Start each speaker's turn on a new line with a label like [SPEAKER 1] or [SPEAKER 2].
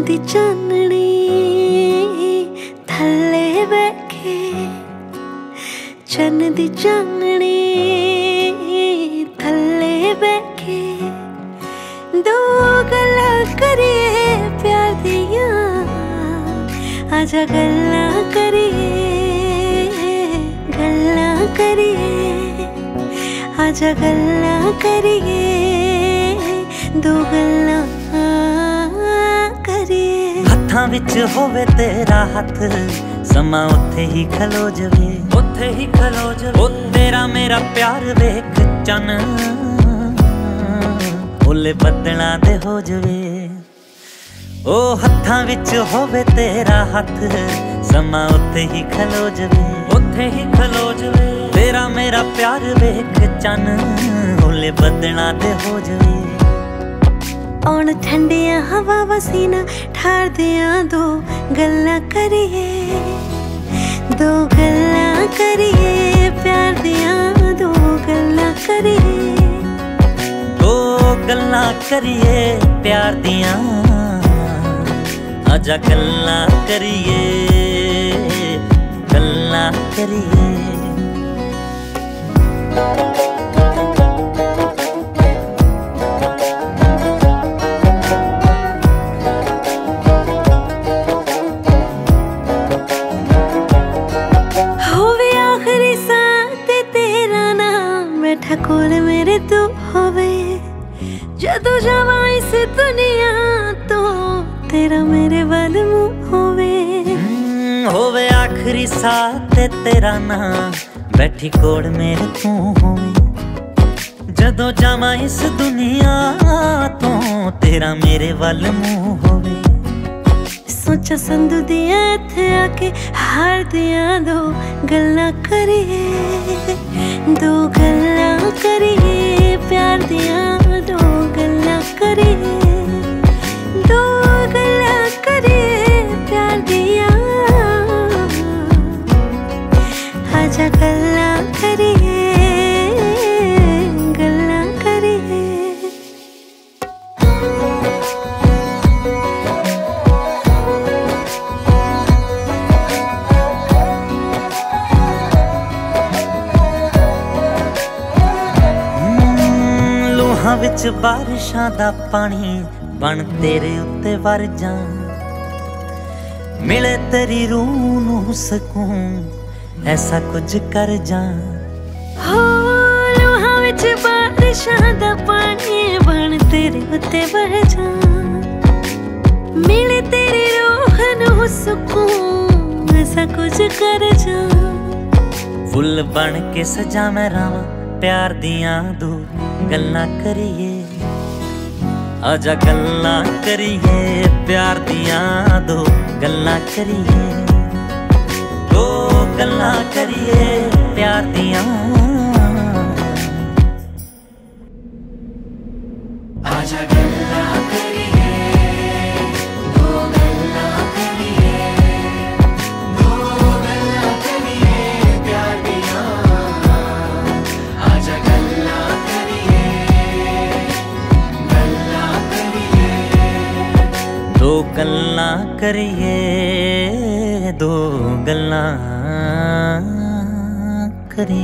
[SPEAKER 1] दी चाननी थल्ले बैठे, चन्न दी चाननी थल्ले बैठे, दो गल्लां करिए प्यार दियां, आजा गल्लां करिए, आजा गल्लां करिए, दो गल्लां करिए।
[SPEAKER 2] हत्थां विच होवे तेरा हत्थ, समा उत्थे ही खलो जवे, उत्थे ही खलो जवे। ओ तेरा मेरा प्यार वेख चन ओले बदलां दे हो जवे। ओ हत्थां विच होवे तेरा हत्थ, समा उत्थे ही खलो जवे, उत्थे ही खलो जवे। तेरा मेरा प्यार वेख चन ओले बदलां दे हो जवे।
[SPEAKER 1] औण ठंडियां हवा वसीना ठार दियां, दो गल्लां करिए, दो गल्लां करिए, प्यार दियां दो गल्लां करिए,
[SPEAKER 2] दो गल्लां करिए प्यार दियां, आजा गल्लां करिए, गल्लां करिए।
[SPEAKER 1] कोल मेरे तू होवे, जदों जावां इस दुनिया तो तेरा मेरे वल मुंह होवे
[SPEAKER 2] आखिरी साथ ते तेरा नाम, बैठी कोल मेरे तू होवे, जदों जावां इस दुनिया तो तेरा मेरे वल मुंह होवे।
[SPEAKER 1] सोचा संधू दिया इत्थे आके हार दिया, दो गल्लां करिए, दो गल्लां करिए, प्यार दिया दो गल्लां करिए, दो गल्लां करिए, प्यार दिया, आजा गल्लां करिए, गल्लां करिए।
[SPEAKER 2] लूहां विच बारिशां दा पानी बन तेरे उत्ते वर जां, मिले तेरी रूह नूं सकून, ऐसा कुछ कर जां।
[SPEAKER 1] हो लूहां विच बारिशां दा पानी बन तेरे उत्ते वर जां, मिले तेरी रूह नूं सकून, ऐसा कुछ कर जां।
[SPEAKER 2] फुल बन के सजा मैं रावां प्यार दियां दो गल्लां करिए, आजा गल्लां करिए, प्यार दियां दो गल्लां करिए, दो गल्लां करिए, प्यार दियां, आजा गल्लां करिए, दो गल्लां करिए, दो गल्लां करिए, प्यार दियां, आजा गल्लां करिए, गल्लां करिए, दो गल्लां करिए, दो गल्लां करिए।